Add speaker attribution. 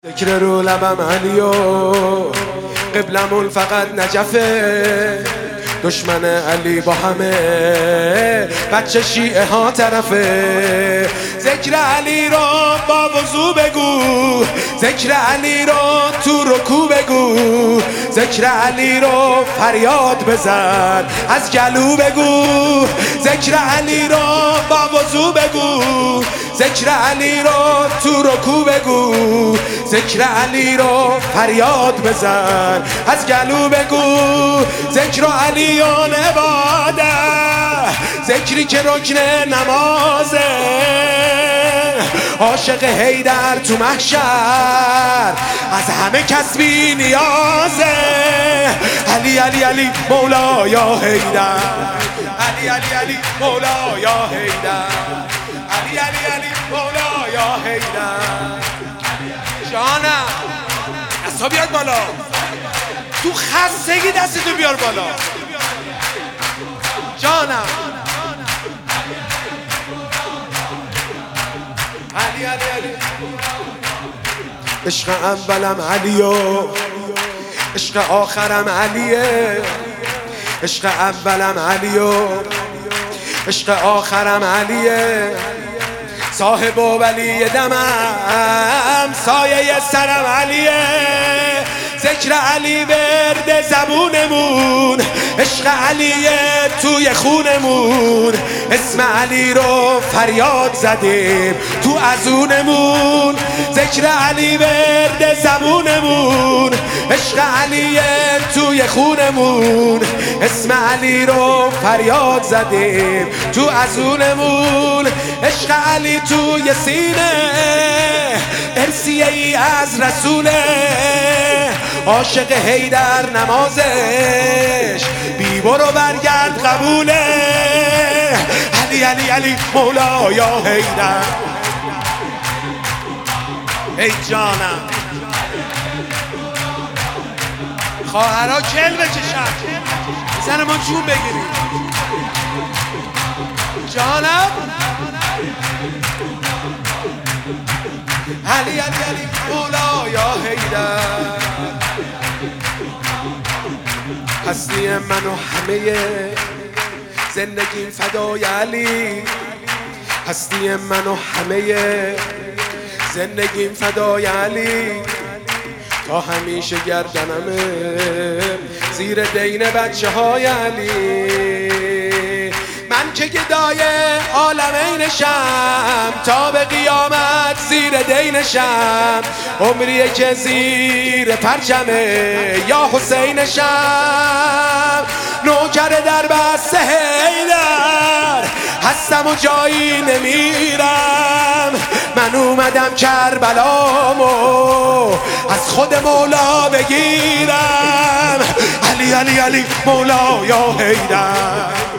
Speaker 1: ذکر رو لبم علیو قبلمون فقط نجفه، دشمن علی با همه بچه شیعه ها طرفه. ذکر علی رو با وضو بگو، ذکر علی رو تو رکوع بگو، ذکر علی رو فریاد بزن از گلو بگو. ذکر علی رو با وضو بگو، ذکر علی رو تو رکوع بگو، ذکر علی رو فریاد بزن از گلو بگو. ذکر علیون عباده، ذکری که رکن نمازه، عاشق حیدر تو محشر از همه کس بی نیازه. علی علی علی مولا یا حیدر، علی علی علی مولا یا حیدر، علی علی علی مولا یا حیدر. جانم دستا بیاد بالا، تو خستگی دستتو بیار بالا. جانم علی علی علی، عشق اولم علیو، عشق آخرم علیه، عشق اولم علیو، عشق آخرم علیه، صاحب و ولی دمم سایه سرم علیه. ذکر علی ورد زبونمون، عشق علیه توی خونمون، اسم علی رو فریاد زدیم تو ازونمون. ذکر علی ورد زبونمون، عشق علیه توی خونمون، اسم علی رو فریاد زدیم تو ازونمون. عشق علی توی سینه ارسیه ای از رسوله، عاشق حیدر نمازش بی برو برگرد قبوله. علی علی علی مولا یا حیدر. ای جانم خواهرها کل بکشن زن ما جون بگیریم. جانم علی علی علی مولا یا حیدر. هستی من و همه زندگیم فدای علی، هستی من و همه زندگیم فدای علی، تا همیشه گردنمه زیر دین بچه های علی. من که گدای عالمینشم تا به قیامت زیر دینشم، عمریه که زیر پرچمه یا حسینشم. نوکر در بسته حیدر هستم و جایی نمیرم، من اومدم کربلامو از خود مولا بگیرم. علی علی علی مولا یا حیدر.